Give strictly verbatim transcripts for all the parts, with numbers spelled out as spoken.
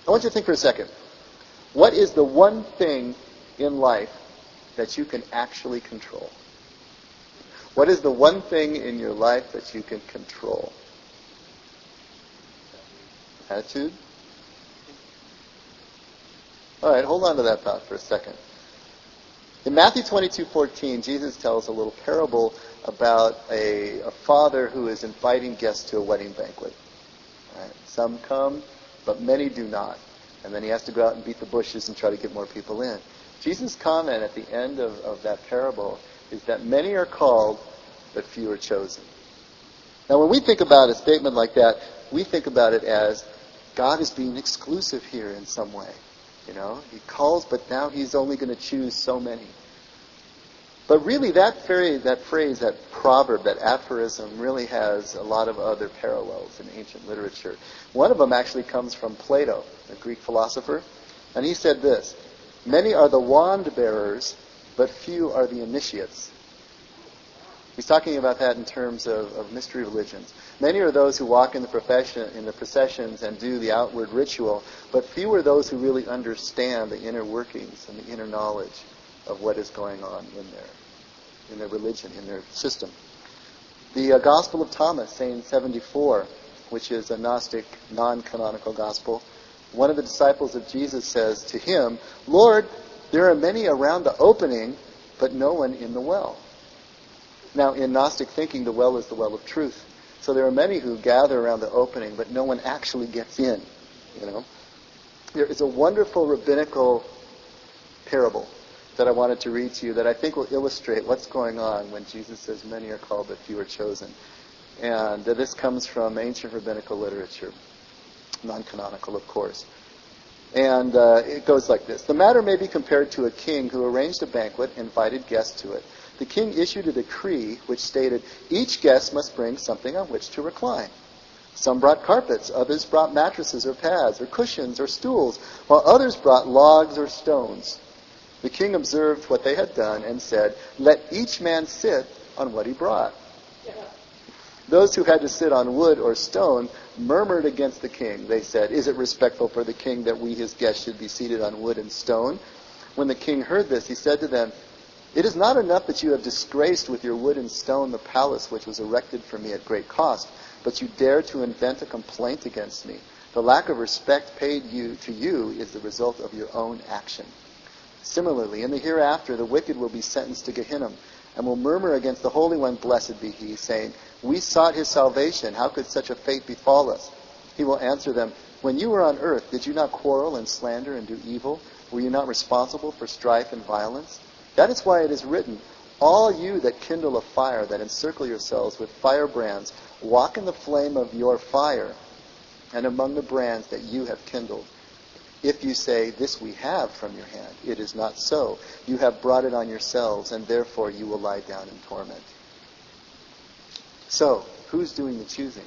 I want you to think for a second. What is the one thing in life that you can actually control? What is the one thing in your life that you can control? Attitude? All right, hold on to that thought for a second. In Matthew twenty-two fourteen, Jesus tells a little parable about a, a father who is inviting guests to a wedding banquet. All right, some come, but many do not. And then he has to go out and beat the bushes and try to get more people in. Jesus' comment at the end of, of that parable is that many are called, but few are chosen. Now, when we think about a statement like that, we think about it as God is being exclusive here in some way. You know, he calls, but now he's only going to choose so many. But really, that phrase, that phrase, that proverb, that aphorism really has a lot of other parallels in ancient literature. One of them actually comes from Plato, a Greek philosopher. And he said this: many are the wand bearers, but few are the initiates. He's talking about that in terms of, of mystery religions. Many are those who walk in the profession, in the processions and do the outward ritual, but few are those who really understand the inner workings and the inner knowledge of what is going on in their, in their religion, in their system. The uh, Gospel of Thomas, saying seventy-four, which is a Gnostic, non-canonical gospel, one of the disciples of Jesus says to him, "Lord, there are many around the opening, but no one in the well." Now, in Gnostic thinking, the well is the well of truth. So there are many who gather around the opening, but no one actually gets in. You know, there is a wonderful rabbinical parable that I wanted to read to you that I think will illustrate what's going on when Jesus says many are called, but few are chosen. And uh, this comes from ancient rabbinical literature, non-canonical, of course. And uh, it goes like this. The matter may be compared to a king who arranged a banquet and invited guests to it. The king issued a decree which stated each guest must bring something on which to recline. Some brought carpets, others brought mattresses or pads or cushions or stools, while others brought logs or stones. The king observed what they had done and said, "Let each man sit on what he brought." Those who had to sit on wood or stone murmured against the king. They said, "Is it respectful for the king that we, his guests, should be seated on wood and stone?" When the king heard this, he said to them, "It is not enough that you have disgraced with your wood and stone the palace which was erected for me at great cost, but you dare to invent a complaint against me. The lack of respect paid you to you is the result of your own action." Similarly, in the hereafter, the wicked will be sentenced to Gehenna and will murmur against the Holy One, blessed be he, saying, "We sought his salvation. How could such a fate befall us?" He will answer them, "When you were on earth, did you not quarrel and slander and do evil? Were you not responsible for strife and violence? That is why it is written, all you that kindle a fire, that encircle yourselves with firebrands, walk in the flame of your fire and among the brands that you have kindled. If you say, this we have from your hand, it is not so. You have brought it on yourselves, and therefore you will lie down in torment." So, who's doing the choosing?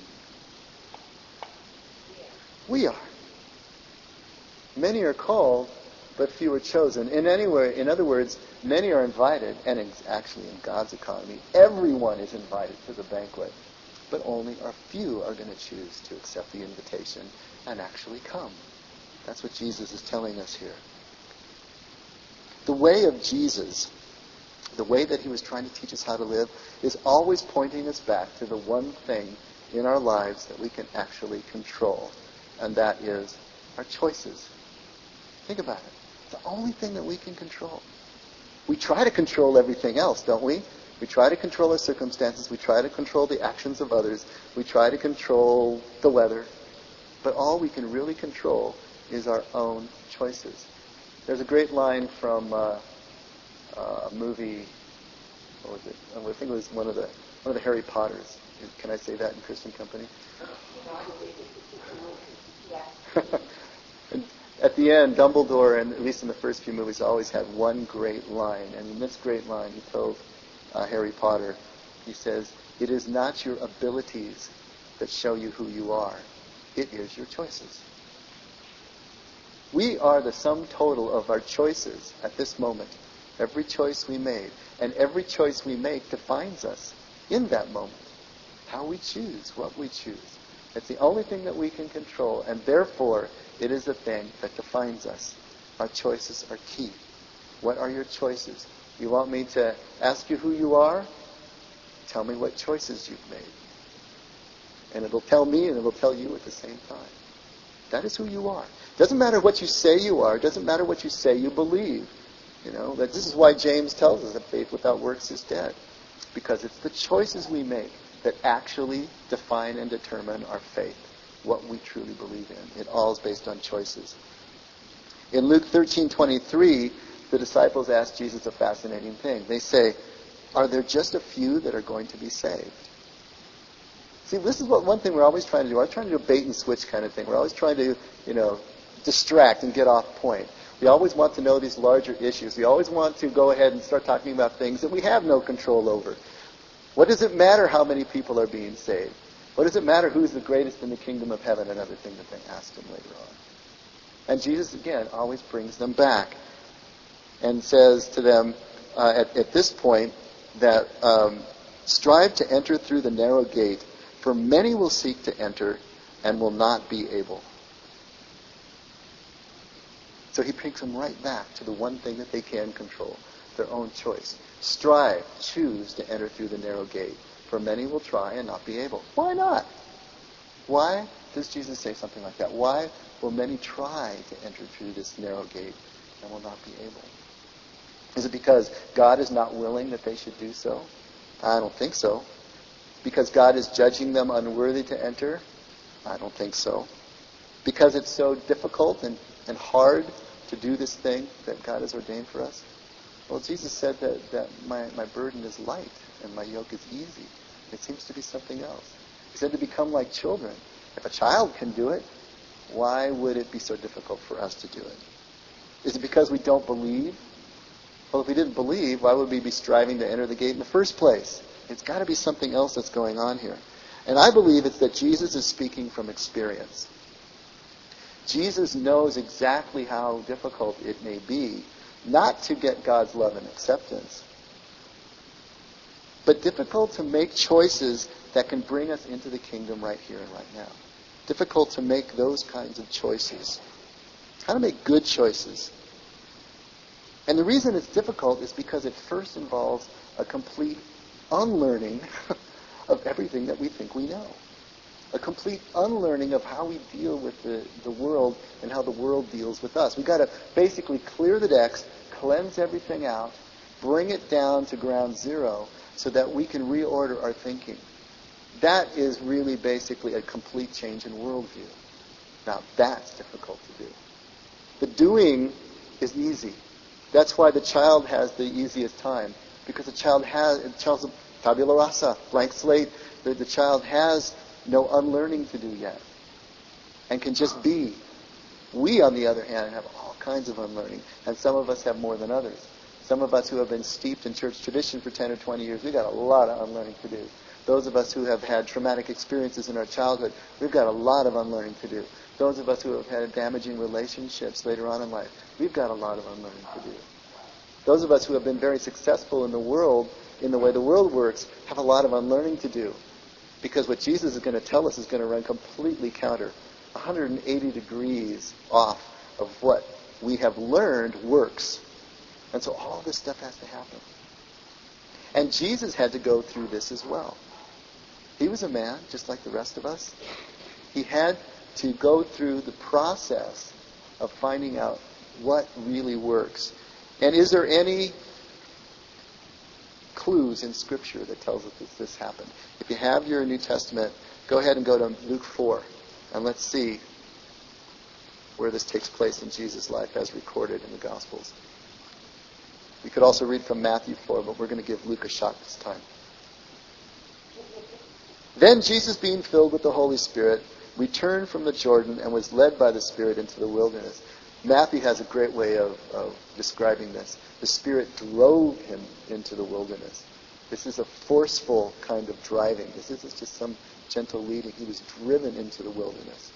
We are. Many are called, but few are chosen. In anywhere, in other words, many are invited, and in, actually in God's economy, everyone is invited to the banquet, but only a few are going to choose to accept the invitation and actually come. That's what Jesus is telling us here. The way of Jesus, the way that he was trying to teach us how to live, is always pointing us back to the one thing in our lives that we can actually control, and that is our choices. Think about it. It's the only thing that we can control. We try to control everything else, don't we? We try to control our circumstances. We try to control the actions of others. We try to control the weather. But all we can really control is our own choices. There's a great line from uh, uh, a movie. What was it? I think it was one of the one of the Harry Potters. Can I say that in Christian company? And at the end, Dumbledore, and at least in the first few movies, always had one great line. And in this great line, he told uh, Harry Potter, he says, "It is not your abilities that show you who you are. It is your choices." We are the sum total of our choices at this moment. Every choice we made, and every choice we make defines us in that moment. How we choose, what we choose. It's the only thing that we can control, and therefore It is the thing that defines us. Our choices are key. What are your choices? You want me to ask you who you are? Tell me what choices you've made. And it'll tell me and it'll tell you at the same time. That is who you are. It doesn't matter what you say you are. It doesn't matter what you say you believe. You know, that this is why James tells us that faith without works is dead. Because it's the choices we make that actually define and determine our faith, what we truly believe in. It all is based on choices. In Luke thirteen twenty-three, the disciples ask Jesus a fascinating thing. They say, are there just a few that are going to be saved? See, this is what one thing we're always trying to do. We're trying to do a bait and switch kind of thing. We're always trying to, you know, distract and get off point. We always want to know these larger issues. We always want to go ahead and start talking about things that we have no control over. What does it matter how many people are being saved? What does it matter who's the greatest in the kingdom of heaven? Another thing that they asked him later on. And Jesus, again, always brings them back and says to them uh, at, at this point that um, strive to enter through the narrow gate, for many will seek to enter and will not be able. So he brings them right back to the one thing that they can control, their own choice. Strive, choose to enter through the narrow gate, for many will try and not be able. Why not? Why does Jesus say something like that? Why will many try to enter through this narrow gate and will not be able? Is it because God is not willing that they should do so? I don't think so. Because God is judging them unworthy to enter? I don't think so. Because it's so difficult and, and hard to do this thing that God has ordained for us? Well, Jesus said that, that my, my burden is light and my yoke is easy. It seems to be something else. He said to become like children. If a child can do it, why would it be so difficult for us to do it? Is it because we don't believe? Well, if we didn't believe, why would we be striving to enter the gate in the first place? It's got to be something else that's going on here. And I believe it's that Jesus is speaking from experience. Jesus knows exactly how difficult it may be not to get God's love and acceptance, but difficult to make choices that can bring us into the kingdom right here and right now. Difficult to make those kinds of choices. How to make good choices. And the reason it's difficult is because it first involves a complete unlearning of everything that we think we know. A complete unlearning of how we deal with the, the world and how the world deals with us. We've got to basically clear the decks, cleanse everything out, bring it down to ground zero so that we can reorder our thinking. That is really basically a complete change in worldview. Now, that's difficult to do. The doing is easy. That's why the child has the easiest time. Because the child has, the child's a tabula rasa, blank slate. The, the child has no unlearning to do yet. And can just be. We, on the other hand, have all kinds of unlearning. And some of us have more than others. Some of us who have been steeped in church tradition for ten or twenty years, we've got a lot of unlearning to do. Those of us who have had traumatic experiences in our childhood, we've got a lot of unlearning to do. Those of us who have had damaging relationships later on in life, we've got a lot of unlearning to do. Those of us who have been very successful in the world, in the way the world works, have a lot of unlearning to do. Because what Jesus is going to tell us is going to run completely counter, one hundred eighty degrees off of what we have learned works. And so all this stuff has to happen. And Jesus had to go through this as well. He was a man, just like the rest of us. He had to go through the process of finding out what really works. And is there any clues in Scripture that tells us that this happened? If you have your New Testament, go ahead and go to Luke four, and let's see where this takes place in Jesus' life as recorded in the Gospels. We could also read from Matthew four, but we're going to give Luke a shot this time. Then Jesus, being filled with the Holy Spirit, returned from the Jordan and was led by the Spirit into the wilderness. Matthew has a great way of, of describing this. The Spirit drove him into the wilderness. This is a forceful kind of driving. This isn't just some gentle leading. He was driven into the wilderness.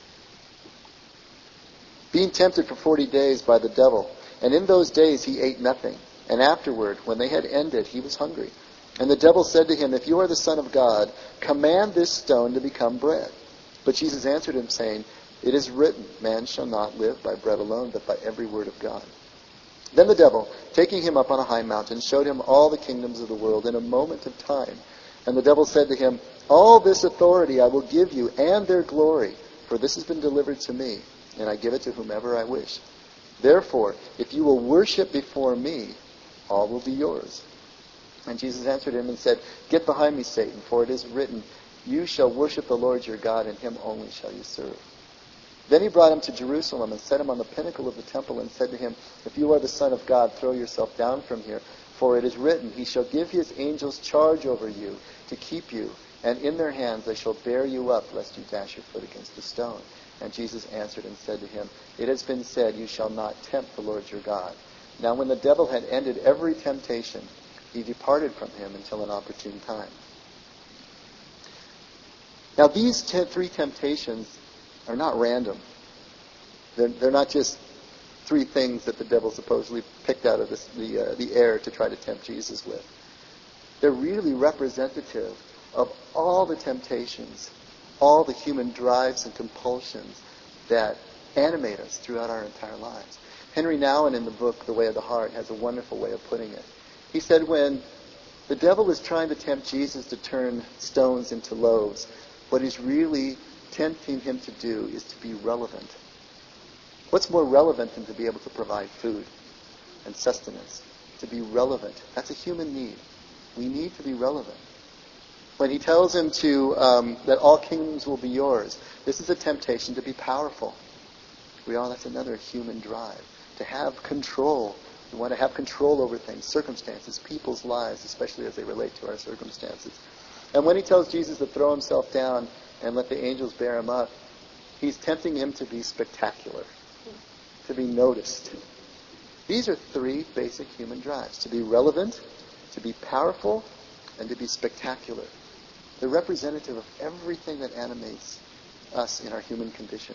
Being tempted for forty days by the devil. And in those days he ate nothing. And afterward, when they had ended, he was hungry. And the devil said to him, if you are the Son of God, command this stone to become bread. But Jesus answered him, saying, It is written, man shall not live by bread alone, but by every word of God. Then the devil, taking him up on a high mountain, showed him all the kingdoms of the world in a moment of time. And the devil said to him, all this authority I will give you, and their glory, for this has been delivered to me, and I give it to whomever I wish. Therefore, if you will worship before me, all will be yours. And Jesus answered him and said, get behind me, Satan, for it is written, you shall worship the Lord your God, and him only shall you serve. Then he brought him to Jerusalem and set him on the pinnacle of the temple and said to him, if you are the Son of God, throw yourself down from here. For it is written, he shall give his angels charge over you to keep you, and in their hands they shall bear you up, lest you dash your foot against a stone. And Jesus answered and said to him, it has been said, you shall not tempt the Lord your God. Now when the devil had ended every temptation, he departed from him until an opportune time. Now these te- three temptations are not random. They're, they're not just three things that the devil supposedly picked out of this, the, uh, the air to try to tempt Jesus with. They're really representative of all the temptations, all the human drives and compulsions that animate us throughout our entire lives. Henry Nouwen in the book The Way of the Heart has a wonderful way of putting it. He said when the devil is trying to tempt Jesus to turn stones into loaves, what he's really tempting him to do is to be relevant. What's more relevant than to be able to provide food and sustenance? To be relevant. That's a human need. We need to be relevant. When he tells him to um, that all kingdoms will be yours, this is a temptation to be powerful. We all, that's another human drive. To have control. We want to have control over things, circumstances, people's lives, especially as they relate to our circumstances. And when he tells Jesus to throw himself down and let the angels bear him up, he's tempting him to be spectacular, to be noticed. These are three basic human drives: to be relevant, to be powerful, and to be spectacular. They're representative of everything that animates us in our human condition.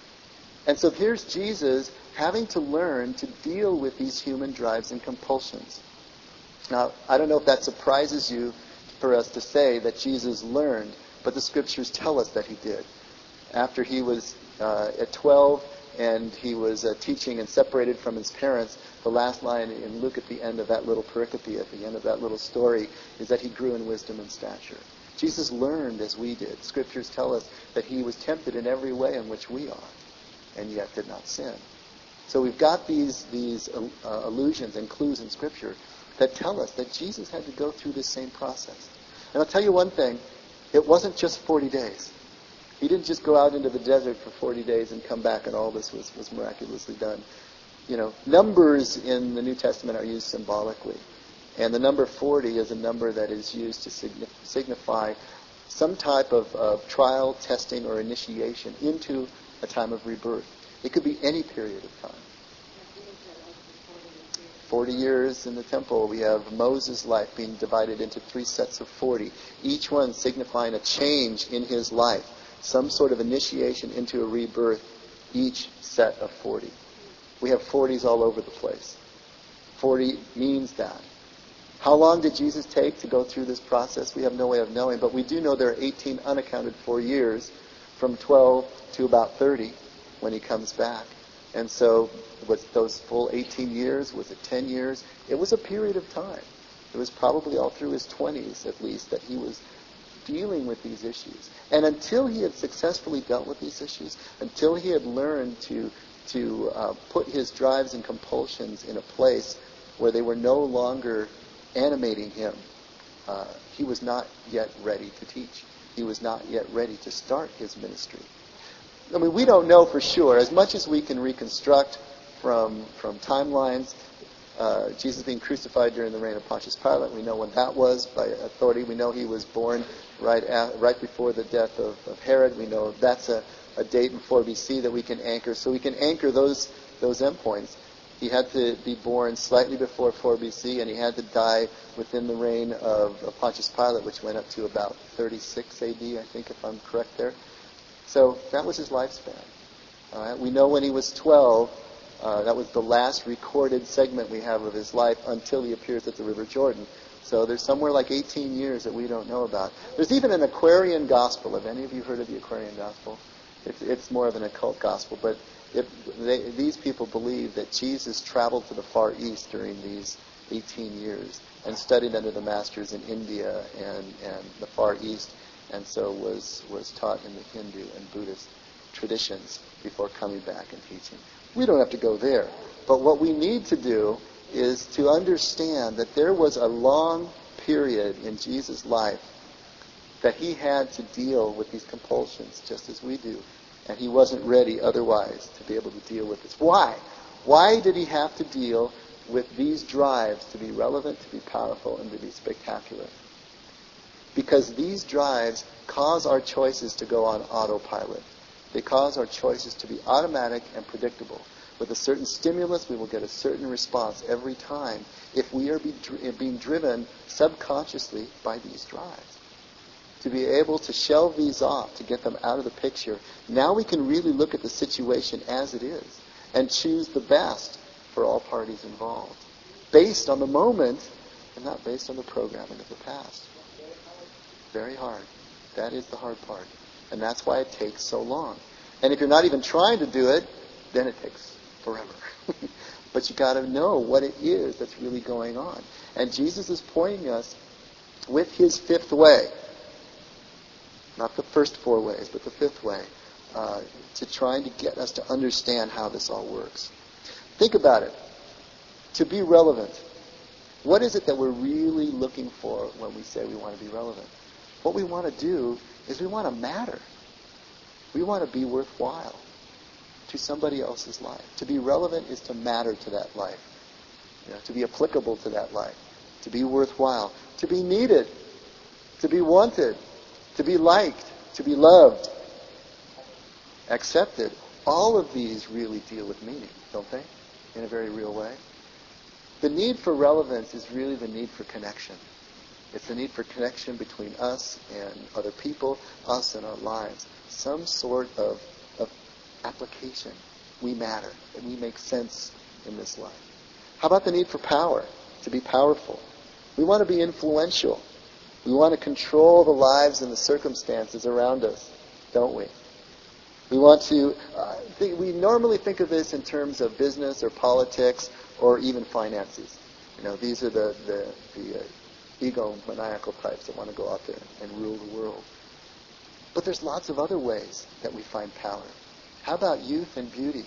And so here's Jesus having to learn to deal with these human drives and compulsions. Now, I don't know if that surprises you for us to say that Jesus learned, but the scriptures tell us that he did. After he was uh, at twelve and he was uh, teaching and separated from his parents, the last line in Luke at the end of that little pericope, at the end of that little story, is that he grew in wisdom and stature. Jesus learned as we did. Scriptures tell us that he was tempted in every way in which we are, and yet did not sin. So we've got these, these uh, allusions and clues in Scripture that tell us that Jesus had to go through this same process. And I'll tell you one thing, it wasn't just forty days. He didn't just go out into the desert for forty days and come back and all this was, was miraculously done. You know, numbers in the New Testament are used symbolically. And the number forty is a number that is used to signify some type of, of trial, testing, or initiation into a time of rebirth. It could be any period of time. Forty years in the temple, we have Moses' life being divided into three sets of forty, each one signifying a change in his life, some sort of initiation into a rebirth, each set of forty. We have forties all over the place. forty means that. How long did Jesus take to go through this process? We have no way of knowing, but we do know there are eighteen unaccounted for years, from twelve to about thirty when he comes back. And so was those full eighteen years? Was it ten years? It was a period of time. It was probably all through his twenties, at least, that he was dealing with these issues. And until he had successfully dealt with these issues, until he had learned to, to uh, put his drives and compulsions in a place where they were no longer animating him, uh, he was not yet ready to teach. He was not yet ready to start his ministry. I mean, we don't know for sure. As much as we can reconstruct from from timelines, uh, Jesus being crucified during the reign of Pontius Pilate, we know when that was by authority. We know he was born right at, right before the death of, of Herod. We know that's a, a date in four B C that we can anchor. So we can anchor those those endpoints. He had to be born slightly before four B C, and he had to die within the reign of, of Pontius Pilate, which went up to about thirty-six A D, I think, if I'm correct there. So that was his lifespan. All right? We know when he was twelve, uh, that was the last recorded segment we have of his life until he appears at the River Jordan. So there's somewhere like eighteen years that we don't know about. There's even an Aquarian Gospel. Have any of you heard of the Aquarian Gospel? It's, it's more of an occult gospel, but it, they, these people believe that Jesus traveled to the Far East during these eighteen years and studied under the masters in India and, and the Far East, and so was, was taught in the Hindu and Buddhist traditions before coming back and teaching. We don't have to go there, but what we need to do is to understand that there was a long period in Jesus' life that he had to deal with these compulsions just as we do, and he wasn't ready otherwise to be able to deal with this. Why? Why did he have to deal with these drives to be relevant, to be powerful, and to be spectacular? Because these drives cause our choices to go on autopilot. They cause our choices to be automatic and predictable. With a certain stimulus, we will get a certain response every time if we are be dri- being driven subconsciously by these drives. To be able to shelve these off, to get them out of the picture, now we can really look at the situation as it is and choose the best for all parties involved, based on the moment and not based on the programming of the past. Very hard. That is the hard part. And that's why it takes so long. And if you're not even trying to do it, then it takes forever. But you got to know what it is that's really going on. And Jesus is pointing us with his fifth way, not the first four ways, but the fifth way, uh, to trying to get us to understand how this all works. Think about it. To be relevant, what is it that we're really looking for when we say we want to be relevant? What we want to do is we want to matter. We want to be worthwhile to somebody else's life. To be relevant is to matter to that life, you know, to be applicable to that life, to be worthwhile, to be needed, to be wanted, to be liked, to be loved, accepted. All of these really deal with meaning, don't they? In a very real way. The need for relevance is really the need for connection. It's the need for connection between us and other people, us and our lives. Some sort of, of application. We matter, and we make sense in this life. How about the need for power? To be powerful. We want to be influential. We want to control the lives and the circumstances around us, don't we? We want to, uh, think, we normally think of this in terms of business or politics or even finances. You know, these are the, the, the uh, egomaniacal types that want to go out there and rule the world. But there's lots of other ways that we find power. How about youth and beauty?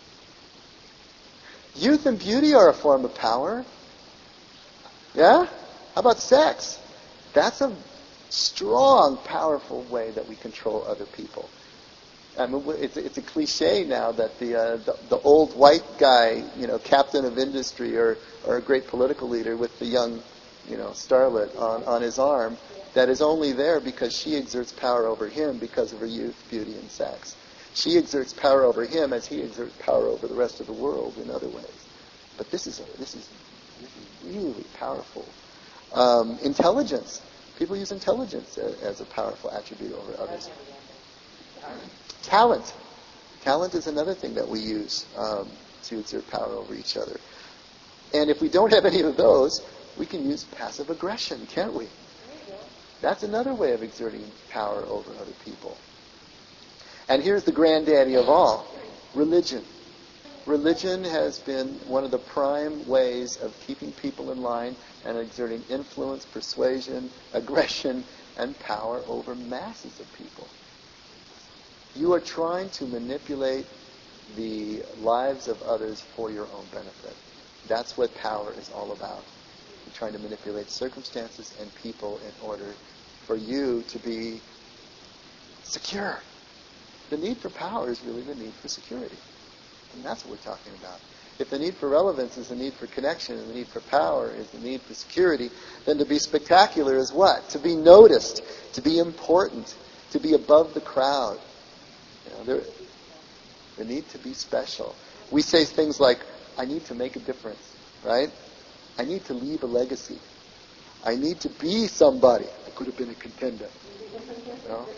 Youth and beauty are a form of power. Yeah? How about sex? That's a strong, powerful way that we control other people. I mean, it's, it's a cliche now that the, uh, the the old white guy, you know, captain of industry or, or a great political leader with the young, you know, starlet on, on his arm, that is only there because she exerts power over him because of her youth, beauty, and sex. She exerts power over him as he exerts power over the rest of the world in other ways. But this is a, this is this is really powerful. Um, intelligence. People use intelligence as, as a powerful attribute over others. Talent. Talent is another thing that we use um, to exert power over each other. And if we don't have any of those, we can use passive aggression, can't we? That's another way of exerting power over other people. And here's the granddaddy of all, religion. Religion has been one of the prime ways of keeping people in line and exerting influence, persuasion, aggression, and power over masses of people. You are trying to manipulate the lives of others for your own benefit. That's what power is all about. You're trying to manipulate circumstances and people in order for you to be secure. The need for power is really the need for security. And that's what we're talking about. If the need for relevance is the need for connection and the need for power is the need for security, then to be spectacular is what? To be noticed, to be important, to be above the crowd. You know, there, the need to be special. We say things like, I need to make a difference, right? I need to leave a legacy. I need to be somebody. I could have been a contender. You know?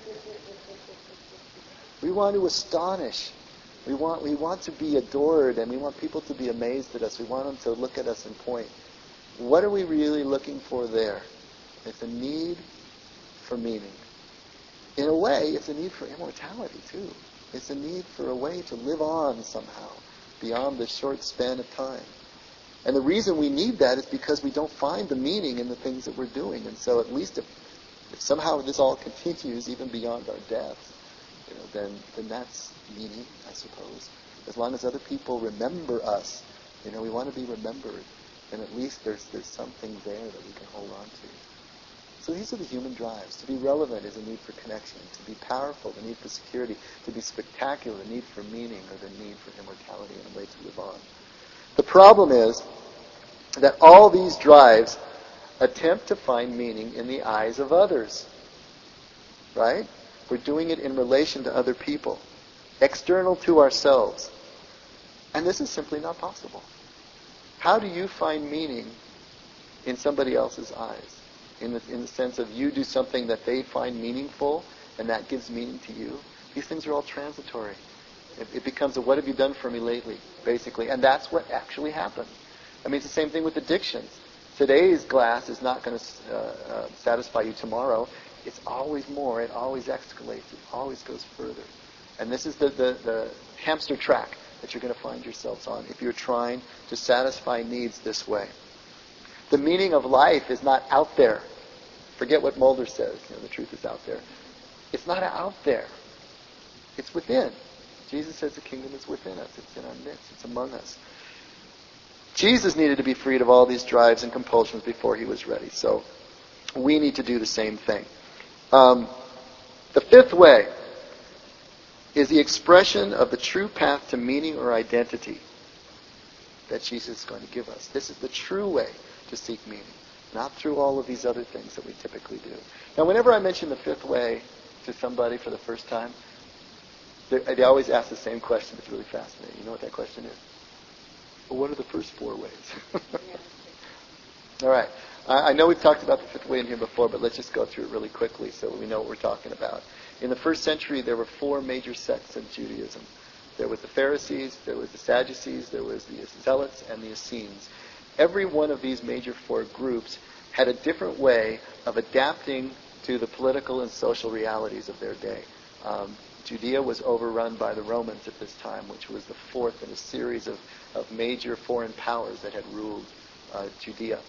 We want to astonish. We want we want to be adored, and we want people to be amazed at us. We want them to look at us and point. What are we really looking for there? It's a need for meaning. In a way, it's a need for immortality, too. It's a need for a way to live on somehow, beyond this short span of time. And the reason we need that is because we don't find the meaning in the things that we're doing. And so at least if, if somehow this all continues even beyond our deaths, you know, then, then that's meaning, I suppose. As long as other people remember us, you know, we want to be remembered, then at least there's there's something there that we can hold on to. So these are the human drives. To be relevant is a need for connection. To be powerful, the need for security. To be spectacular, the need for meaning, or the need for immortality and a way to live on. The problem is that all these drives attempt to find meaning in the eyes of others. Right? We're doing it in relation to other people, external to ourselves. And this is simply not possible. How do you find meaning in somebody else's eyes? In the, in the sense of you do something that they find meaningful and that gives meaning to you? These things are all transitory. It, it becomes a what have you done for me lately, basically. And that's what actually happens. I mean, it's the same thing with addictions. Today's glass is not going to uh, uh, satisfy you tomorrow. It's always more. It always escalates. It always goes further. And this is the, the, the hamster track that you're going to find yourselves on if you're trying to satisfy needs this way. The meaning of life is not out there. Forget what Mulder says. You know, the truth is out there. It's not out there. It's within. Jesus says the kingdom is within us. It's in our midst. It's among us. Jesus needed to be freed of all these drives and compulsions before he was ready. So we need to do the same thing. Um, the fifth way is the expression of the true path to meaning or identity that Jesus is going to give us. This is the true way to seek meaning, not through all of these other things that we typically do. Now, whenever I mention the fifth way to somebody for the first time, they always ask the same question. It's really fascinating. You know what that question is? Well, what are the first four ways? All right. I know we've talked about the fifth way in here before, but let's just go through it really quickly so we know what we're talking about. In the first century, there were four major sects of Judaism. There was the Pharisees, there was the Sadducees, there was the Zealots, and the Essenes. Every one of these major four groups had a different way of adapting to the political and social realities of their day. Um, Judea was overrun by the Romans at this time, which was the fourth in a series of, of major foreign powers that had ruled uh, Judea.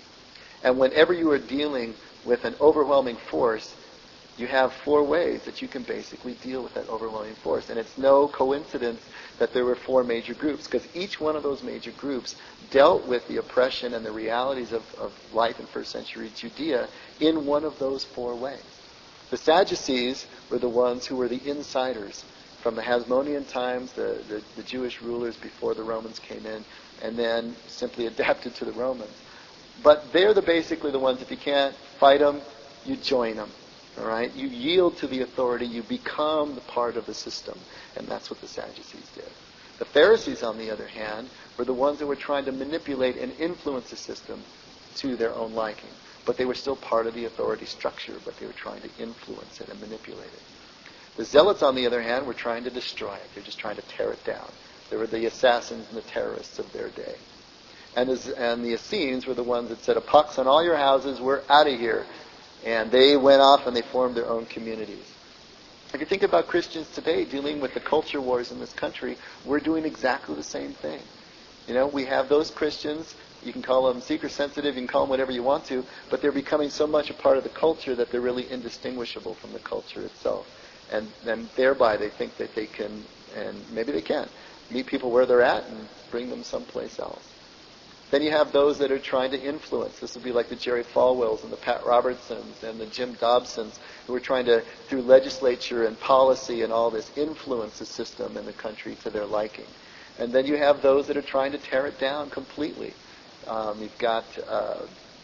And whenever you are dealing with an overwhelming force, you have four ways that you can basically deal with that overwhelming force. And it's no coincidence that there were four major groups, because each one of those major groups dealt with the oppression and the realities of, of life in first century Judea in one of those four ways. The Sadducees were the ones who were the insiders from the Hasmonean times, the, the, the Jewish rulers before the Romans came in, and then simply adapted to the Romans. But they're the basically the ones, if you can't fight them, you join them. All right? You yield to the authority. You become the part of the system. And that's what the Sadducees did. The Pharisees, on the other hand, were the ones that were trying to manipulate and influence the system to their own liking. But they were still part of the authority structure, but they were trying to influence it and manipulate it. The Zealots, on the other hand, were trying to destroy it. They're just trying to tear it down. They were the assassins and the terrorists of their day. And, as, and the Essenes were the ones that said, a pox on all your houses, we're out of here. And they went off and they formed their own communities. If you think about Christians today dealing with the culture wars in this country, we're doing exactly the same thing. You know, we have those Christians, you can call them seeker sensitive, you can call them whatever you want to, but they're becoming so much a part of the culture that they're really indistinguishable from the culture itself. And then thereby they think that they can, and maybe they can, meet people where they're at and bring them someplace else. Then you have those that are trying to influence. This would be like the Jerry Falwells and the Pat Robertsons and the Jim Dobsons, who are trying to, through legislature and policy and all this, influence the system and the country to their liking. And then you have those that are trying to tear it down completely. Um, you've got uh,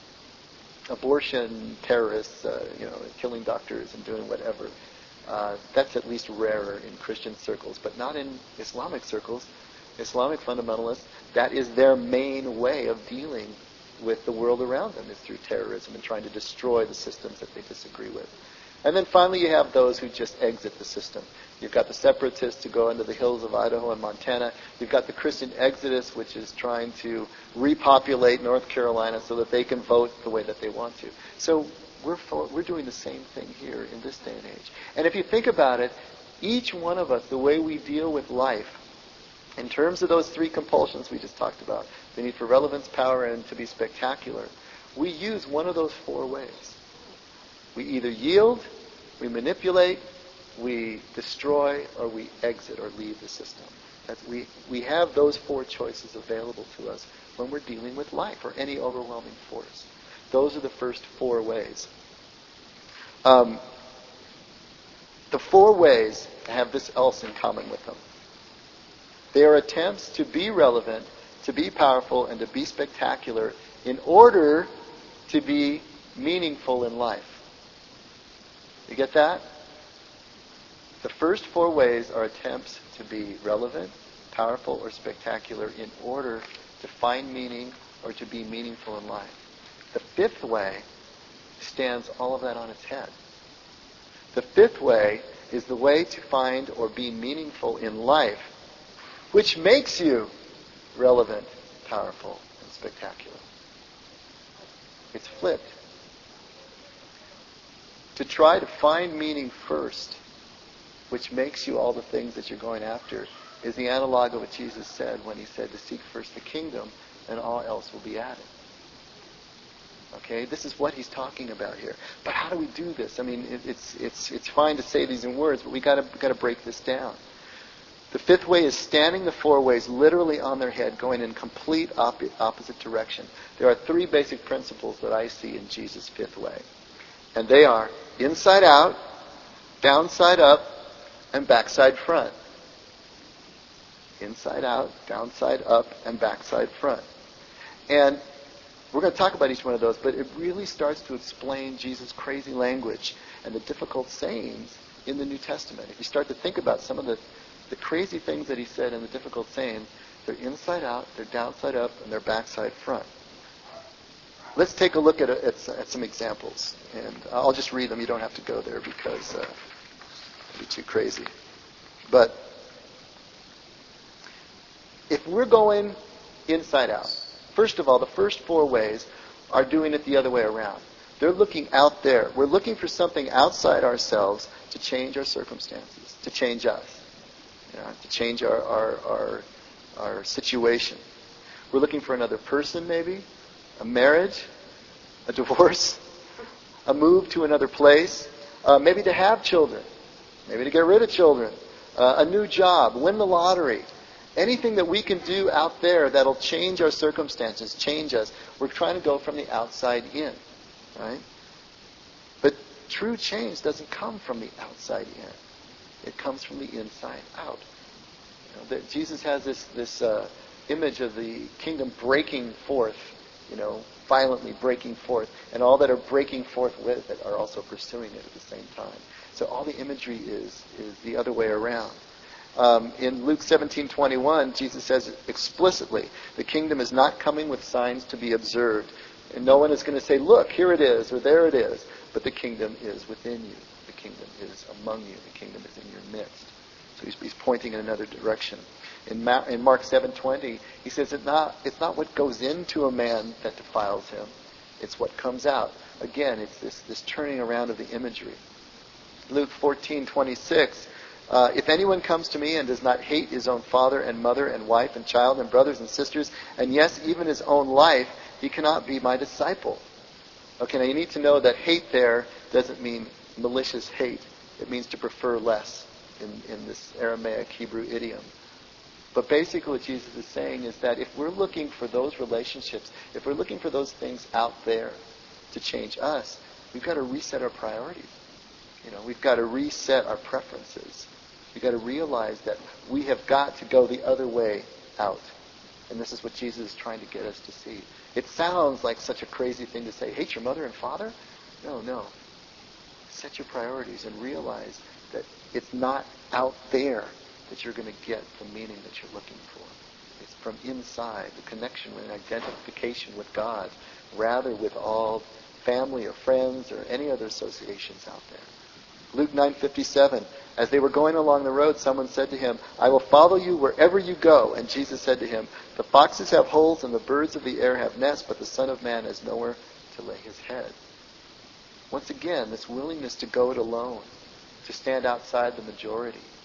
abortion terrorists, uh, you know, killing doctors and doing whatever. Uh, that's at least rarer in Christian circles, but not in Islamic circles. Islamic fundamentalists, that is their main way of dealing with the world around them, is through terrorism and trying to destroy the systems that they disagree with. And then finally you have those who just exit the system. You've got the separatists who go into the hills of Idaho and Montana. You've got the Christian exodus, which is trying to repopulate North Carolina so that they can vote the way that they want to. So we're, for, we're doing the same thing here in this day and age. And if you think about it, Each one of us, the way we deal with life, in terms of those three compulsions we just talked about, the need for relevance, power, and to be spectacular, we use one of those four ways. We either yield, we manipulate, we destroy, or we exit or leave the system. That's, we, we have those four choices available to us when we're dealing with life or any overwhelming force. Those are the first four ways. Um, the four ways have this else in common with them. They are attempts to be relevant, to be powerful, and to be spectacular in order to be meaningful in life. You get that? The first four ways are attempts to be relevant, powerful, or spectacular in order to find meaning or to be meaningful in life. The fifth way stands all of that on its head. The fifth way is the way to find or be meaningful in life, which makes you relevant, powerful, and spectacular. It's flipped. To try to find meaning first, which makes you all the things that you're going after, is the analog of what Jesus said when he said to seek first the kingdom and all else will be added. Okay, this is what he's talking about here. But how do we do this? I mean, it, it's it's it's fine to say these in words, but we got to got to break this down. The fifth way is standing the four ways literally on their head, going in complete op- opposite direction. There are three basic principles that I see in Jesus' fifth way, and they are inside out, downside up, and backside front. Inside out, downside up, and backside front. And we're going to talk about each one of those, but it really starts to explain Jesus' crazy language and the difficult sayings in the New Testament. If you start to think about some of the, the crazy things that he said in the difficult sayings, they're inside out, they're downside up, and they're backside front. Let's take a look at, a, at, at some examples. And I'll just read them. You don't have to go there because uh, it'd be too crazy. But if we're going inside out, first of all, the first four ways are doing it the other way around. They're looking out there. We're looking for something outside ourselves to change our circumstances, to change us, you know, to change our, our, our, our situation. We're looking for another person, maybe, a marriage, a divorce, a move to another place, uh, maybe to have children, maybe to get rid of children, uh, a new job, win the lottery. Anything that we can do out there that'll change our circumstances, change us, we're trying to go from the outside in, right? But true change doesn't come from the outside in. It comes from the inside out. You know, that Jesus has this this uh, image of the kingdom breaking forth, you know, violently breaking forth, and all that are breaking forth with it are also pursuing it at the same time. So all the imagery is is the other way around. Um, in Luke seventeen twenty-one, Jesus says explicitly, the kingdom is not coming with signs to be observed. And no one is going to say, look, here it is, or there it is. But the kingdom is within you. The kingdom is among you. The kingdom is in your midst. So he's, he's pointing in another direction. In, Ma- in Mark seven twenty, he says it's not, it's not what goes into a man that defiles him. It's what comes out. Again, it's this, this turning around of the imagery. Luke fourteen twenty-six, Uh, if anyone comes to me and does not hate his own father and mother and wife and child and brothers and sisters, and yes, even his own life, he cannot be my disciple. Okay, now you need to know that hate there doesn't mean malicious hate. It means to prefer less in, in this Aramaic Hebrew idiom. But basically what Jesus is saying is that if we're looking for those relationships, if we're looking for those things out there to change us, we've got to reset our priorities. You know, we've got to reset our preferences. We've got to realize that we have got to go the other way out. And this is what Jesus is trying to get us to see. It sounds like such a crazy thing to say, hate your mother and father? No, no. Set your priorities and realize that it's not out there that you're going to get the meaning that you're looking for. It's from inside, the connection and identification with God, rather with all family or friends or any other associations out there. Luke nine fifty-seven, as they were going along the road, someone said to him, I will follow you wherever you go. And Jesus said to him, the foxes have holes and the birds of the air have nests, but the Son of Man has nowhere to lay his head. Once again, this willingness to go it alone, to stand outside the majority,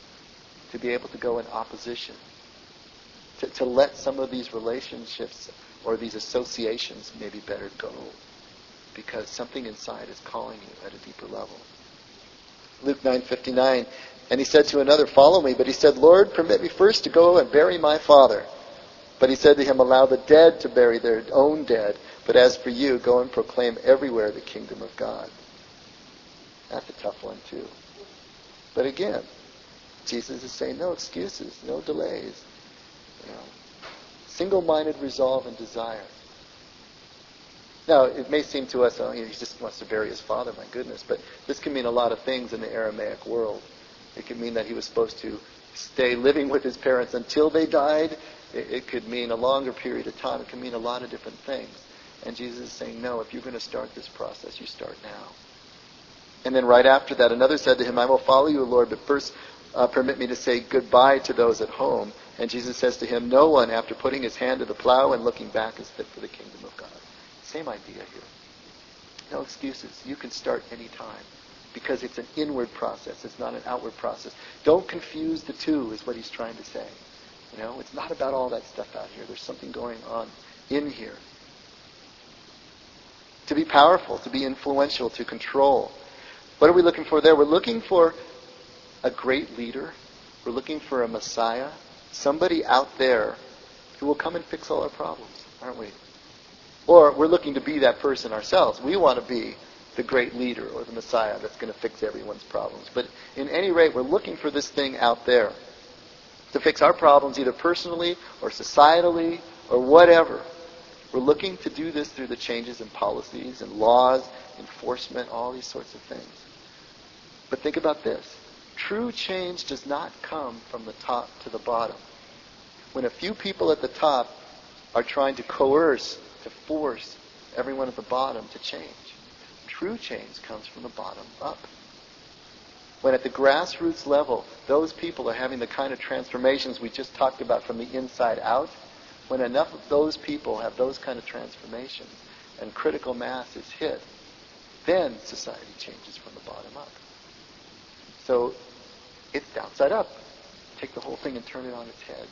to be able to go in opposition, to, to let some of these relationships or these associations maybe better go, because something inside is calling you at a deeper level. Luke nine fifty-nine, and he said to another, "Follow me." But he said, "Lord, permit me first to go and bury my father." But he said to him, "Allow the dead to bury their own dead. But as for you, go and proclaim everywhere the kingdom of God." That's a tough one too. But again, Jesus is saying no excuses, no delays. You know, single-minded resolve and desire. Now, it may seem to us, oh, he just wants to bury his father, my goodness. But this can mean a lot of things in the Aramaic world. It could mean that he was supposed to stay living with his parents until they died. It, it could mean a longer period of time. It can mean a lot of different things. And Jesus is saying, no, if you're going to start this process, you start now. And then right after that, another said to him, "I will follow you, Lord, but first uh, permit me to say goodbye to those at home." And Jesus says to him, "No one, after putting his hand to the plow and looking back, is fit for the kingdom of God." Same idea here. No excuses. You can start any time because it's an inward process. It's not an outward process. Don't confuse the two, is what he's trying to say. You know, it's not about all that stuff out here. There's something going on in here. To be powerful, to be influential, to control. What are we looking for there? We're looking for a great leader. We're looking for a Messiah. Somebody out there who will come and fix all our problems, aren't we? Or we're looking to be that person ourselves. We want to be the great leader or the Messiah that's going to fix everyone's problems. But in any rate, we're looking for this thing out there to fix our problems either personally or societally or whatever. We're looking to do this through the changes in policies and laws, enforcement, all these sorts of things. But think about this. True change does not come from the top to the bottom. When a few people at the top are trying to coerce, to force everyone at the bottom to change, true change comes from the bottom up. When at the grassroots level, those people are having the kind of transformations we just talked about from the inside out, when enough of those people have those kind of transformations and critical mass is hit, then society changes from the bottom up. So it's downside up. Take the whole thing and turn it on its head.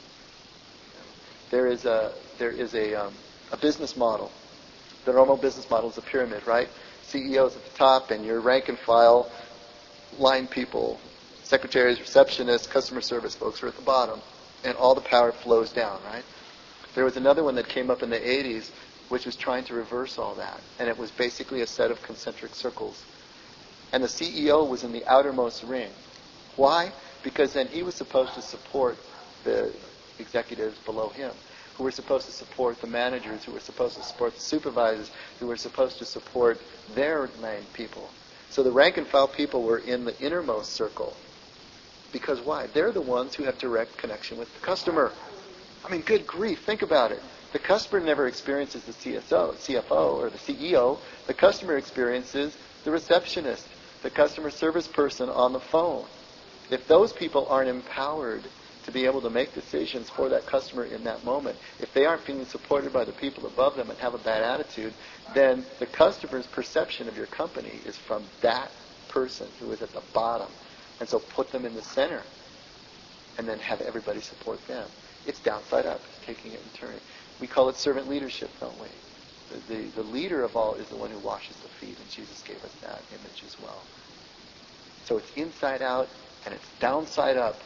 There is a there is a um, a business model. The normal business model is a pyramid, right? C E Os at the top, and your rank and file line people, secretaries, receptionists, customer service folks are at the bottom, and all the power flows down, right? There was another one that came up in the eighties, which was trying to reverse all that, and it was basically a set of concentric circles. And the C E O was in the outermost ring. Why? Because then he was supposed to support the executives below him, who were supposed to support the managers, who were supposed to support the supervisors, who were supposed to support their main people. So the rank and file people were in the innermost circle. Because why? They're the ones who have direct connection with the customer. I mean, good grief, think about it. The customer never experiences the C S O, C F O, or the C E O. The customer experiences the receptionist, the customer service person on the phone. If those people aren't empowered to be able to make decisions for that customer in that moment, if they aren't being supported by the people above them and have a bad attitude, then the customer's perception of your company is from that person who is at the bottom. And so put them in the center and then have everybody support them. It's downside up. It's taking it and turning. We call it servant leadership, don't we? The, the, the leader of all is the one who washes the feet, and Jesus gave us that image as well. So it's inside out and it's downside up.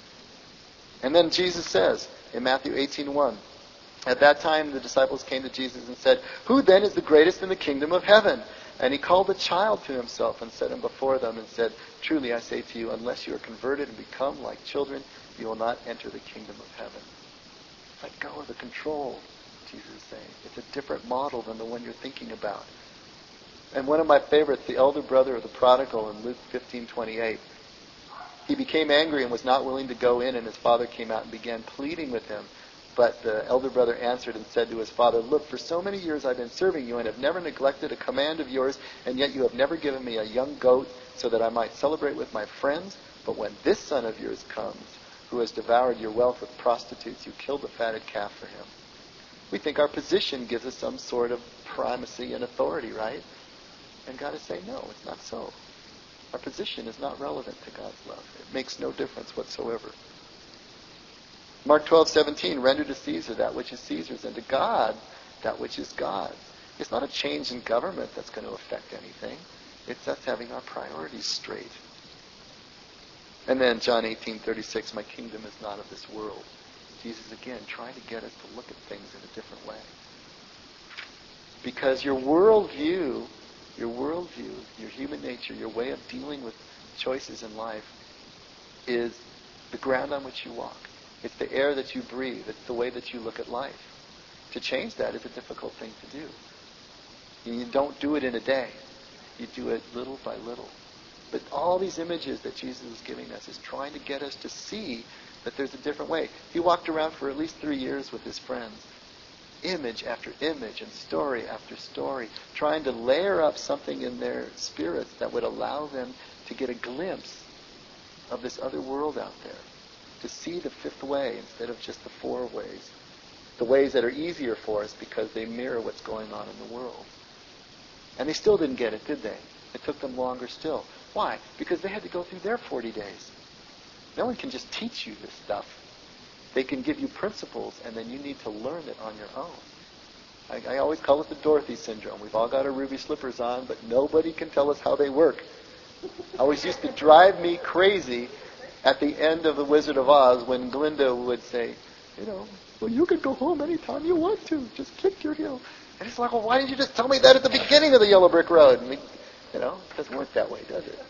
And then Jesus says in Matthew eighteen one, at that time the disciples came to Jesus and said, "Who then is the greatest in the kingdom of heaven?" And he called a child to himself and set him before them and said, "Truly I say to you, unless you are converted and become like children, you will not enter the kingdom of heaven." Let go of the control, Jesus is saying. It's a different model than the one you're thinking about. And one of my favorites, the elder brother of the prodigal in Luke fifteen twenty-eight. He became angry and was not willing to go in, and his father came out and began pleading with him. But the elder brother answered and said to his father, "Look, for so many years I've been serving you and have never neglected a command of yours, and yet you have never given me a young goat so that I might celebrate with my friends. But when this son of yours comes, who has devoured your wealth with prostitutes, you killed the fatted calf for him." We think our position gives us some sort of primacy and authority, right? And God is saying, no, it's not so. Our position is not relevant to God's love. It makes no difference whatsoever. Mark twelve seventeen, render to Caesar that which is Caesar's, and to God that which is God's. It's not a change in government that's going to affect anything. It's us having our priorities straight. And then John eighteen thirty-six, my kingdom is not of this world. Jesus, again, trying to get us to look at things in a different way. Because your worldview, your worldview, your human nature, your way of dealing with choices in life is the ground on which you walk. It's the air that you breathe. It's the way that you look at life. To change that is a difficult thing to do. You don't do it in a day. You do it little by little. But all these images that Jesus is giving us is trying to get us to see that there's a different way. He walked around for at least three years with his friends. Image after image and story after story, trying to layer up something in their spirits that would allow them to get a glimpse of this other world out there. To see the fifth way instead of just the four ways. The ways that are easier for us because they mirror what's going on in the world. And they still didn't get it, did they? It took them longer still. Why? Because they had to go through their forty days. No one can just teach you this stuff. They can give you principles, and then you need to learn it on your own. I, I always call it the Dorothy syndrome. We've all got our ruby slippers on, but nobody can tell us how they work. Always used to drive me crazy at the end of The Wizard of Oz when Glinda would say, you know, well, you can go home anytime you want to. Just click your heel. And it's like, well, why didn't you just tell me that at the beginning of the Yellow Brick Road? And we, you know, it doesn't work that way, does it?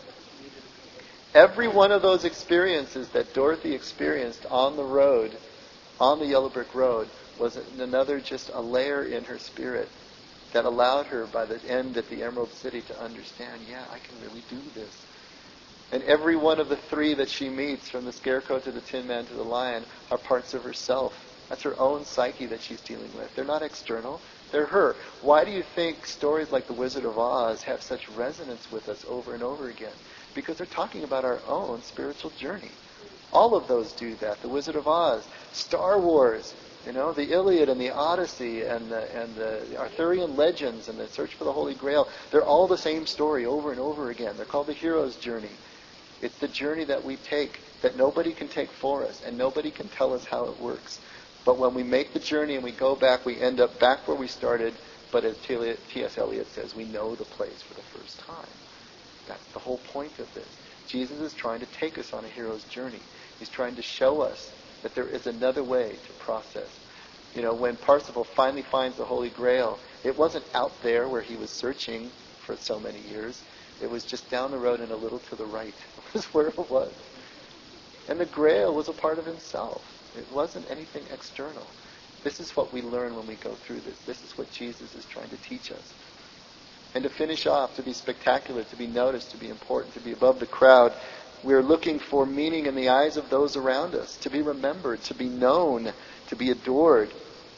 Every one of those experiences that Dorothy experienced on the road, on the Yellow Brick Road, was another just a layer in her spirit that allowed her by the end at the Emerald City to understand, yeah, I can really do this. And every one of the three that she meets, from the Scarecrow to the Tin Man to the Lion, are parts of herself. That's her own psyche that she's dealing with. They're not external. They're her. Why do you think stories like The Wizard of Oz have such resonance with us over and over again? Because they're talking about our own spiritual journey. All of those do that. The Wizard of Oz, Star Wars, you know, the Iliad and the Odyssey and the, and the Arthurian legends and the search for the Holy Grail. They're all the same story over and over again. They're called the hero's journey. It's the journey that we take that nobody can take for us, and nobody can tell us how it works. But when we make the journey and we go back, we end up back where we started. But as T S Eliot says, we know the place for the first time. That's the whole point of this. Jesus is trying to take us on a hero's journey. He's trying to show us that there is another way to process. You know, when Parsifal finally finds the Holy Grail, it wasn't out there where he was searching for so many years. It was just down the road and a little to the right. It was where it was. And the Grail was a part of himself. It wasn't anything external. This is what we learn when we go through this. This is what Jesus is trying to teach us. And to finish off, to be spectacular, to be noticed, to be important, to be above the crowd, we're looking for meaning in the eyes of those around us, to be remembered, to be known, to be adored.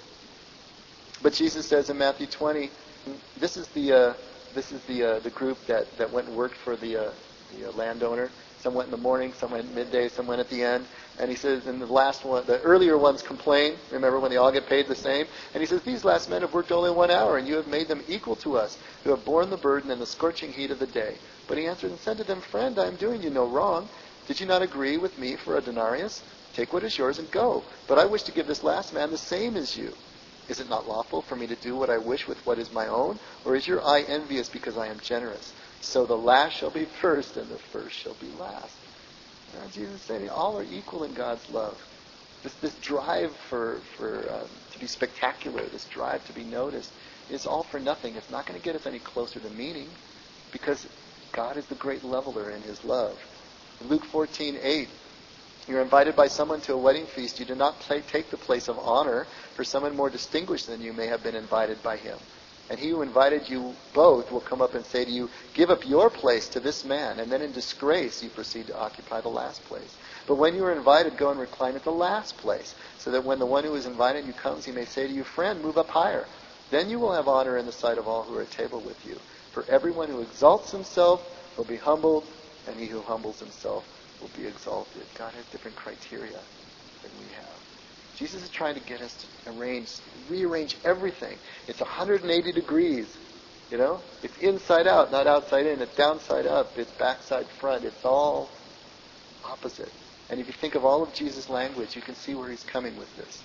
But Jesus says in Matthew twenty, this is the uh, this is the uh, the group that, that went and worked for the uh, the uh, landowner. Some went in the morning, some went at midday, some went at the end. And he says, in the last one, the earlier ones complain. Remember when they all get paid the same? And he says, these last men have worked only one hour, and you have made them equal to us, who have borne the burden and the scorching heat of the day. But he answered and said to them, friend, I am doing you no wrong. Did you not agree with me for a denarius? Take what is yours and go. But I wish to give this last man the same as you. Is it not lawful for me to do what I wish with what is my own? Or is your eye envious because I am generous? So the last shall be first, and the first shall be last. Now, Jesus is saying all are equal in God's love. This this drive for for um, to be spectacular, this drive to be noticed, is all for nothing. It's not going to get us any closer to meaning, because God is the great leveler in His love. In Luke fourteen eight, you're invited by someone to a wedding feast. You do not play, take the place of honor, for someone more distinguished than you may have been invited by him. And he who invited you both will come up and say to you, give up your place to this man. And then in disgrace you proceed to occupy the last place. But when you are invited, go and recline at the last place, so that when the one who is invited you comes, he may say to you, friend, move up higher. Then you will have honor in the sight of all who are at table with you. For everyone who exalts himself will be humbled, and he who humbles himself will be exalted. God has different criteria than we have. Jesus is trying to get us to arrange, rearrange everything. It's one hundred eighty degrees, you know? It's inside out, not outside in. It's downside up. It's backside front. It's all opposite. And if you think of all of Jesus' language, you can see where he's coming with this.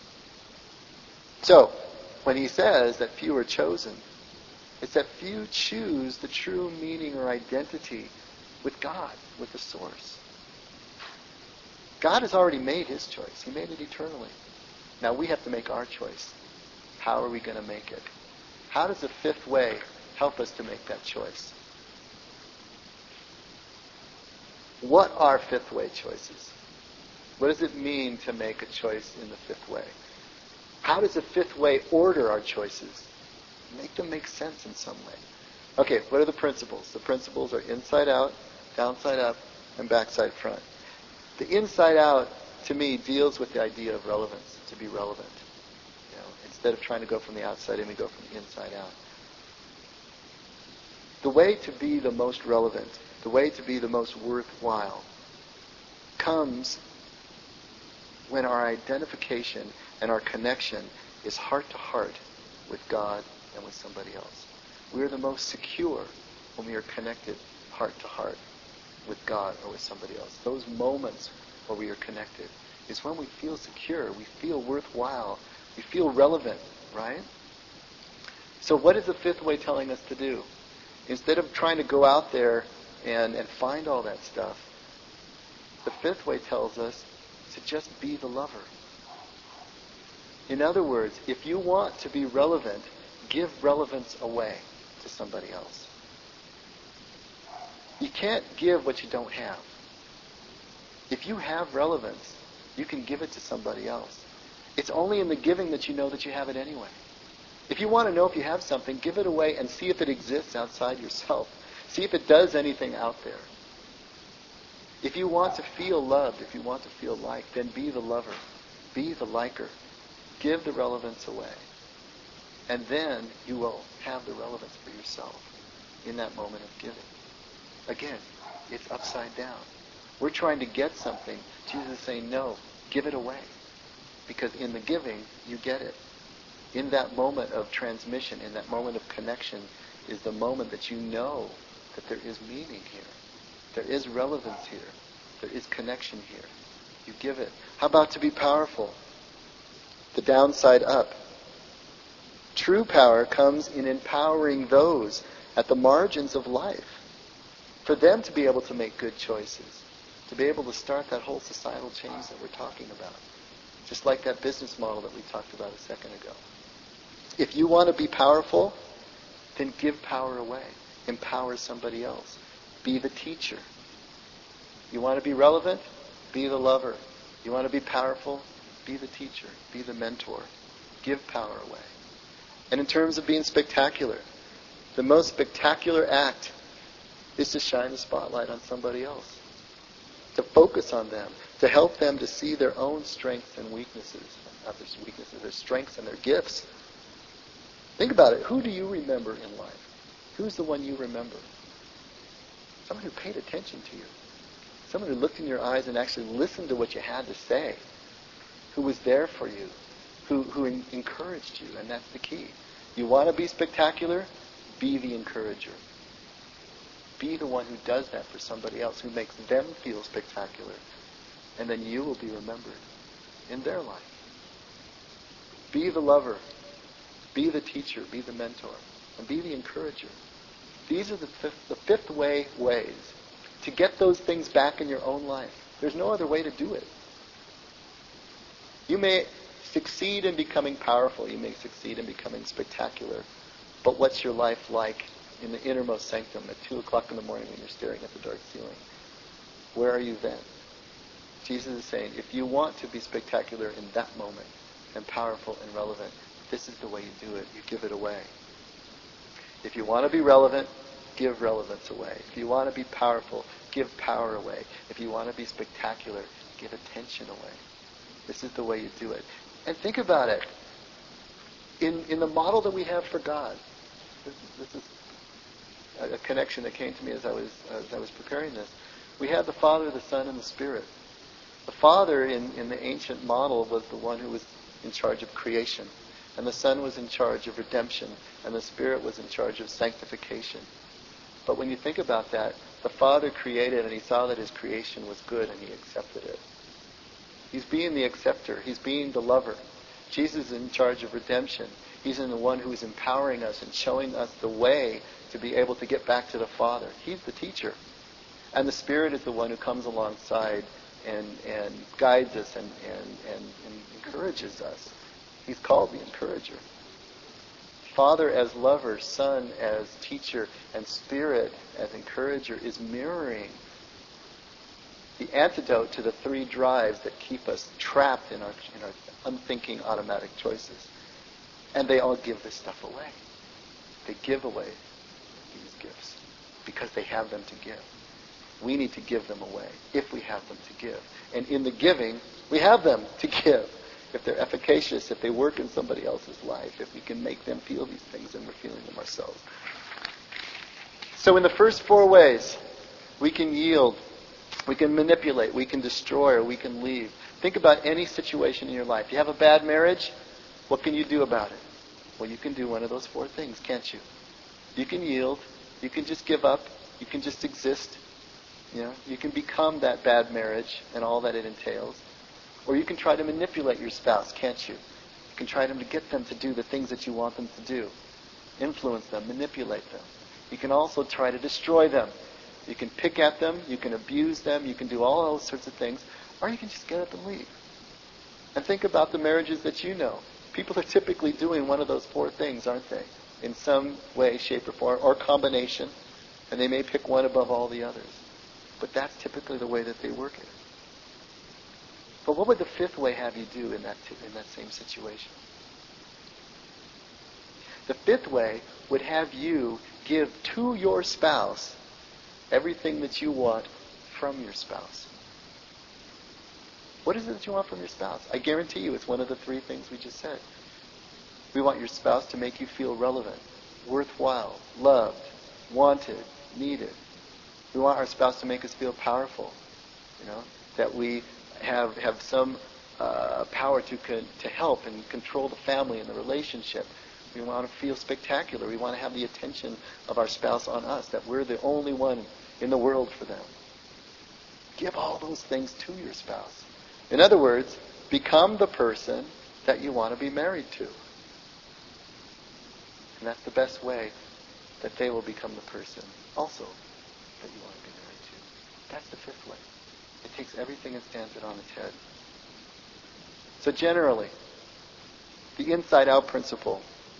So, when he says that few are chosen, it's that few choose the true meaning or identity with God, with the source. God has already made his choice. He made it eternally. Now we have to make our choice. How are we going to make it? How does the fifth way help us to make that choice? What are fifth way choices? What does it mean to make a choice in the fifth way? How does the fifth way order our choices? Make them make sense in some way. Okay, what are the principles? The principles are inside out, downside up, and backside front. The inside out, to me, deals with the idea of relevance, to be relevant. You know, instead of trying to go from the outside in, we go from the inside out. The way to be the most relevant, the way to be the most worthwhile, comes when our identification and our connection is heart to heart with God and with somebody else. We are the most secure when we are connected heart to heart with God or with somebody else. Those moments where we are connected is when we feel secure, we feel worthwhile, we feel relevant, right? So what is the fifth way telling us to do? Instead of trying to go out there and, and find all that stuff, the fifth way tells us to just be the lover. In other words, if you want to be relevant, give relevance away to somebody else. You can't give what you don't have. If you have relevance, you can give it to somebody else. It's only in the giving that you know that you have it anyway. If you want to know if you have something, give it away and see if it exists outside yourself. See if it does anything out there. If you want to feel loved, if you want to feel liked, then be the lover. Be the liker. Give the relevance away. And then you will have the relevance for yourself in that moment of giving. Again, it's upside down. We're trying to get something. Jesus is saying, no, give it away. Because in the giving, you get it. In that moment of transmission, in that moment of connection, is the moment that you know that there is meaning here. There is relevance here. There is connection here. You give it. How about to be powerful? The downside up. True power comes in empowering those at the margins of life, for them to be able to make good choices, to be able to start that whole societal change that we're talking about. Just like that business model that we talked about a second ago. If you want to be powerful, then give power away. Empower somebody else. Be the teacher. You want to be relevant? Be the lover. You want to be powerful? Be the teacher. Be the mentor. Give power away. And in terms of being spectacular, the most spectacular act is to shine the spotlight on somebody else. To focus on them. To help them to see their own strengths and weaknesses. Not their weaknesses, their strengths and their gifts. Think about it. Who do you remember in life? Who's the one you remember? Someone who paid attention to you. Someone who looked in your eyes and actually listened to what you had to say. Who was there for you. Who, who in, encouraged you. And that's the key. You want to be spectacular? Be the encourager. Be the one who does that for somebody else. Who makes them feel spectacular. And then you will be remembered in their life. Be the lover. Be the teacher. Be the mentor. And be the encourager. These are the fifth, the fifth way ways to get those things back in your own life. There's no other way to do it. You may succeed in becoming powerful. You may succeed in becoming spectacular. But what's your life like in the innermost sanctum at two o'clock in the morning when you're staring at the dark ceiling? Where are you then? Jesus is saying, if you want to be spectacular in that moment and powerful and relevant, this is the way you do it. You give it away. If you want to be relevant, give relevance away. If you want to be powerful, give power away. If you want to be spectacular, give attention away. This is the way you do it. And think about it. In in the model that we have for God, this, this is a, a connection that came to me as I was as I was preparing this. We have the Father, the Son, and the Spirit. The Father in, in the ancient model was the one who was in charge of creation. And the Son was in charge of redemption. And the Spirit was in charge of sanctification. But when you think about that, The Father created and he saw that his creation was good and he accepted it. He's being the acceptor. He's being the lover. Jesus is in charge of redemption. He's in the one who is empowering us and showing us the way to be able to get back to the Father. He's the teacher. And the Spirit is the one who comes alongside and, and guides us and, and, and, and encourages us. He's called the encourager. Father as lover, Son as teacher, and Spirit as encourager is mirroring the antidote to the three drives that keep us trapped in our, in our unthinking automatic choices. And they all give this stuff away. They give away these gifts because they have them to give. We need to give them away if we have them to give. And in the giving, we have them to give. If they're efficacious, if they work in somebody else's life, if we can make them feel these things and we're feeling them ourselves. So in the first four ways, we can yield, we can manipulate, we can destroy, or we can leave. Think about any situation in your life. You have a bad marriage, what can you do about it? Well, you can do one of those four things, can't you? You can yield, you can just give up, you can just exist. You know, you can become that bad marriage and all that it entails. Or you can try to manipulate your spouse, can't you? You can try to get them to do the things that you want them to do. Influence them, manipulate them. You can also try to destroy them. You can pick at them, you can abuse them, you can do all those sorts of things. Or you can just get up and leave. And think about the marriages that you know. People are typically doing one of those four things, aren't they? In some way, shape, or form, or combination. And they may pick one above all the others. But that's typically the way that they work it. But what would the fifth way have you do in that t- in that same situation? The fifth way would have you give to your spouse everything that you want from your spouse. What is it that you want from your spouse? I guarantee you it's one of the three things we just said. We want your spouse to make you feel relevant, worthwhile, loved, wanted, needed. We want our spouse to make us feel powerful, you know, that we have have some uh, power to con- to help and control the family and the relationship. We want to feel spectacular. We want to have the attention of our spouse on us, that we're the only one in the world for them. Give all those things to your spouse. In other words, become the person that you want to be married to. And that's the best way that they will become the person also that you want to be married to. That's the fifth way. It takes everything and stands it on its head. So generally, the inside-out principle.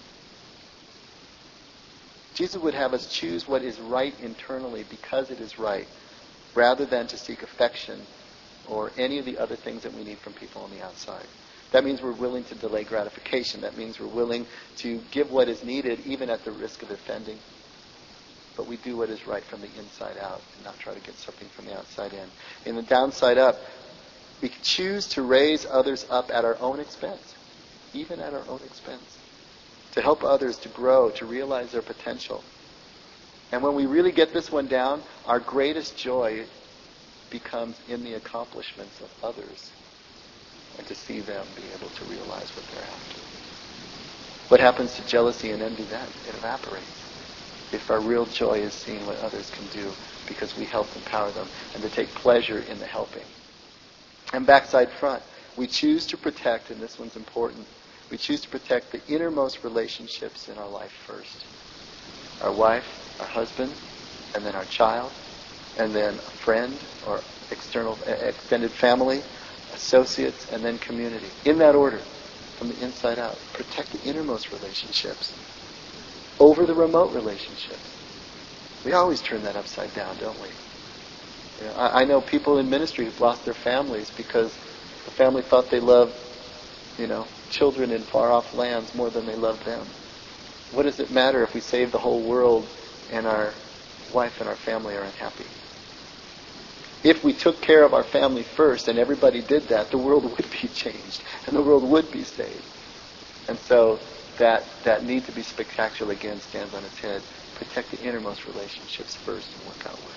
Jesus would have us choose what is right internally because it is right, rather than to seek affection or any of the other things that we need from people on the outside. That means we're willing to delay gratification. That means we're willing to give what is needed even at the risk of offending. But we do what is right from the inside out and not try to get something from the outside in. In the downside up, we choose to raise others up at our own expense, even at our own expense, to help others to grow, to realize their potential. And when we really get this one down, our greatest joy becomes in the accomplishments of others and to see them be able to realize what they're after. What happens to jealousy and envy then? It evaporates. If our real joy is seeing what others can do because we help empower them and to take pleasure in the helping. And backside front, we choose to protect, and this one's important, we choose to protect the innermost relationships in our life first. Our wife, our husband, and then our child, and then a friend or external, extended family, associates, and then community. In that order, from the inside out. Protect the innermost relationships over the remote relationships. We always turn that upside down, don't we? You know, I, I know people in ministry who've lost their families because the family thought they loved, you know, children in far-off lands more than they loved them. What does it matter if we save the whole world and our wife and our family are unhappy? If we took care of our family first and everybody did that, the world would be changed and the world would be saved. And so that that need to be spectacular again stands on its head. Protect the innermost relationships first and work outward.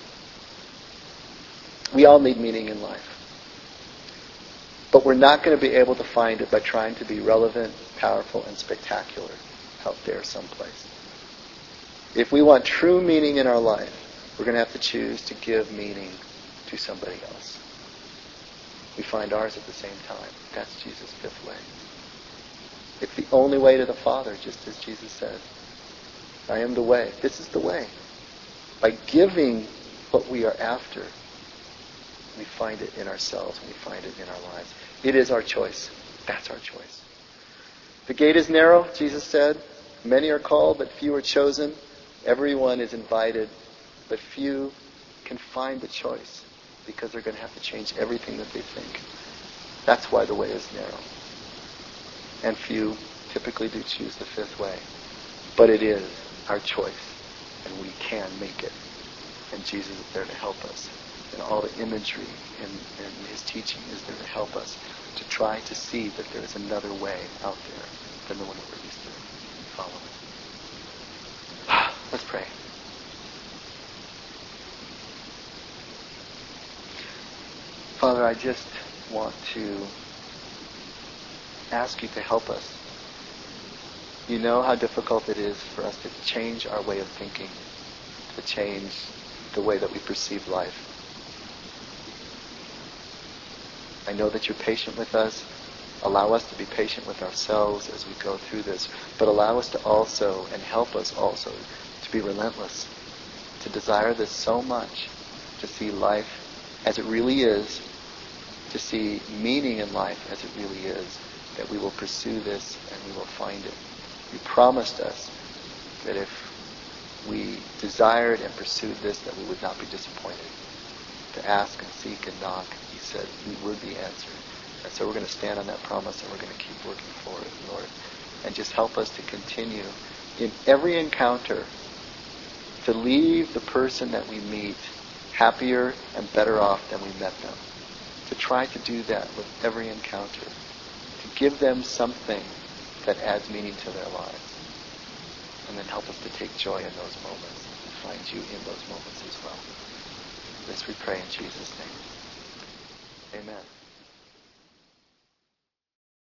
We all need meaning in life. But we're not going to be able to find it by trying to be relevant, powerful, and spectacular out there someplace. If we want true meaning in our life, we're going to have to choose to give meaning to somebody else. We find ours at the same time. That's Jesus' fifth way. It's the only way to the Father, just as Jesus says. I am the way. This is the way. By giving what we are after, we find it in ourselves and we find it in our lives. It is our choice. That's our choice. The gate is narrow, Jesus said. Many are called, but few are chosen. Everyone is invited, but few can find the choice because they're going to have to change everything that they think. That's why the way is narrow. And few typically do choose the fifth way. But it is our choice, and we can make it. And Jesus is there to help us. And all the imagery in, in his teaching is there to help us to try to see that there is another way out there than the one that we're used to following. Let's pray. Father, I just want to ask you to help us. You know how difficult it is for us to change our way of thinking, to change the way that we perceive life. I know that you're patient with us. Allow us to be patient with ourselves as we go through this, but allow us to also, and help us also, to be relentless, to desire this so much, to see life as it really is, to see meaning in life as it really is, that we will pursue this and we will find it. You promised us that if we desired and pursued this, that we would not be disappointed. To ask and seek and knock, he said, we would be answered. And so we're going to stand on that promise and we're going to keep working for it, Lord. And just help us to continue in every encounter to leave the person that we meet happier and better off than we met them. To try to do that with every encounter. To give them something that adds meaning to their lives. And then help us to take joy in those moments and find you in those moments as well. This we pray in Jesus' name. Amen.